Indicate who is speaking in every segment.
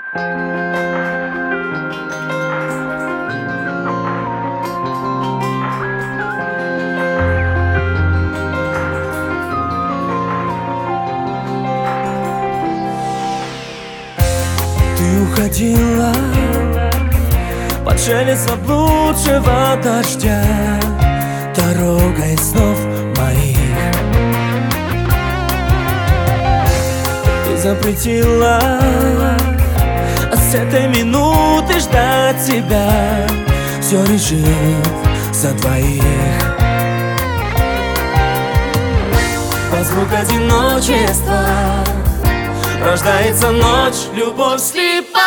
Speaker 1: Ты уходила под шелест заблудшего дождя, дорогой снов моих. Ты запретила с этой минуты ждать тебя, все решив за двоих. Под звук одиночества рождается ночь, любовь слепая.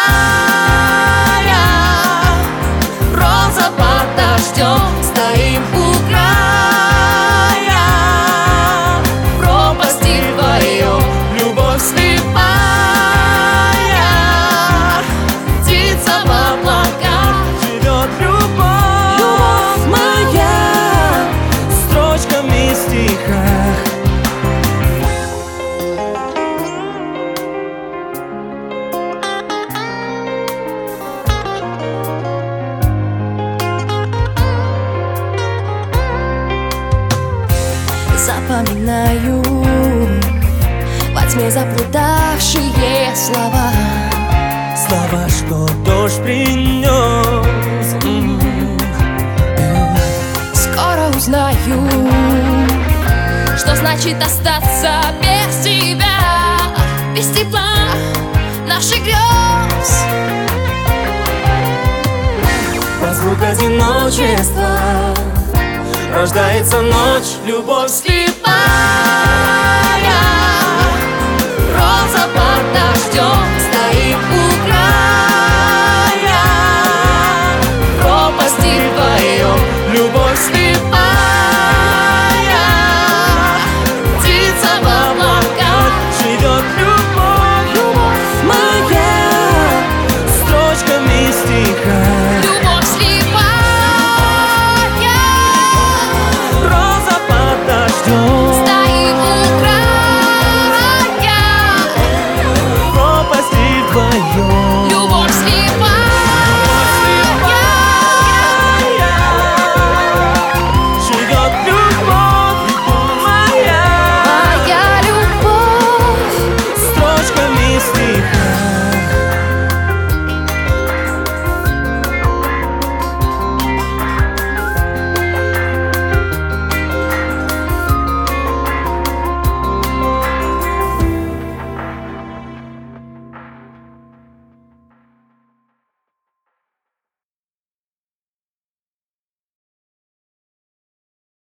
Speaker 2: Роза под дождем, стоим у края пропасти вдвоем.
Speaker 1: Любовь слепая,
Speaker 2: Птица в облаках,
Speaker 1: живет любовь моя строчками в стихах.
Speaker 2: запоминаю во тьме заплутавшие слова.
Speaker 1: Слова, что дождь принес.
Speaker 2: Скоро узнаю, что значит остаться без тебя, без тепла наших грез.
Speaker 1: Под звук одиночества рождается ночь, любовь слепая.